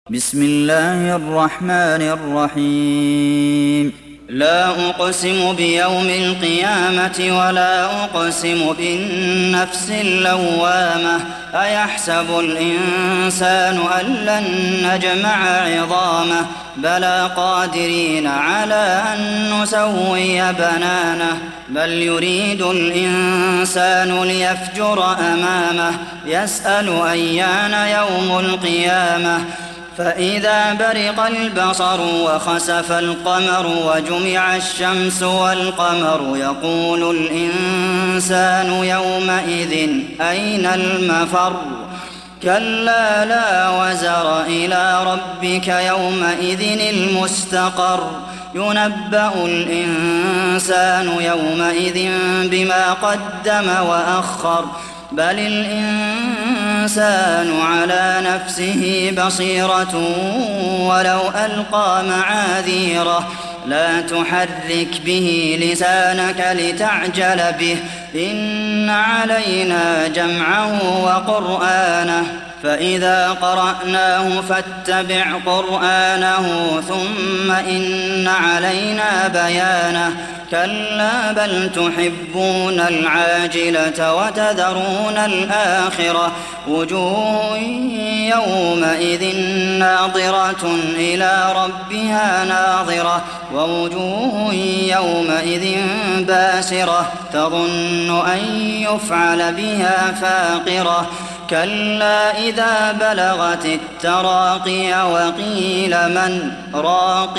بسم الله الرحمن الرحيم لا أقسم بيوم القيامة ولا أقسم بالنفس اللوامة أيحسب الإنسان أن لن نجمع عظامه بلى قادرين على أن نسوي بنانه بل يريد الإنسان ليفجر أمامه يسأل أيان يوم القيامة فإذا برق البصر وخسف القمر وجمع الشمس والقمر يقول الإنسان يومئذ أين المفر كلا لا وزر إلى ربك يومئذ المستقر ينبأ الإنسان يومئذ بما قدم وأخر بل الإنسان على نفسه بصيرة ولو ألقى معاذيره لا تحرك به لسانك لتعجل به إن علينا جمعه وقرآنه فإذا قرأناه فاتبع قرآنه ثم إن علينا بيانه كلا بل تحبون العاجلة وتذرون الآخرة وجوه يومئذ ناظرة إلى ربها ناظرة ووجوه يومئذ باسرة تظن أن يفعل بها فاقرة كلا إذا بلغت التراقي وقيل من راق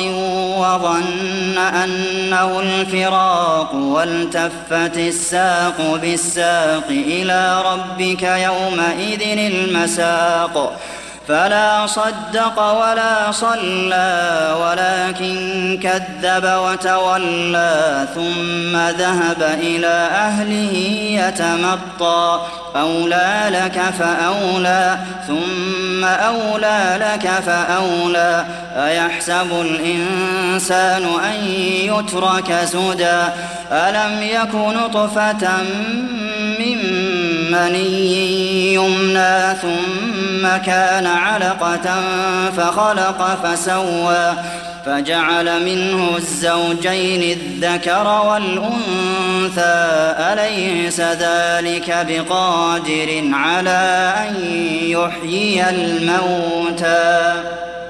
وظن أنه الفراق والتفت الساق بالساق إلى ربك يومئذ المساق فلا صدق ولا صلى ولكن كذب وتولى ثم ذهب إلى أهله يتمطى أولى لك فأولى ثم أولى لك فأولى أيحسب الإنسان أن يترك سدى ألم يك نطفة من مني يمنى ثم كان علقة فخلق فسوى فجعل منه الزوجين الذكر والأنثى أليس ذلك بقادر على أن يحيي الموتى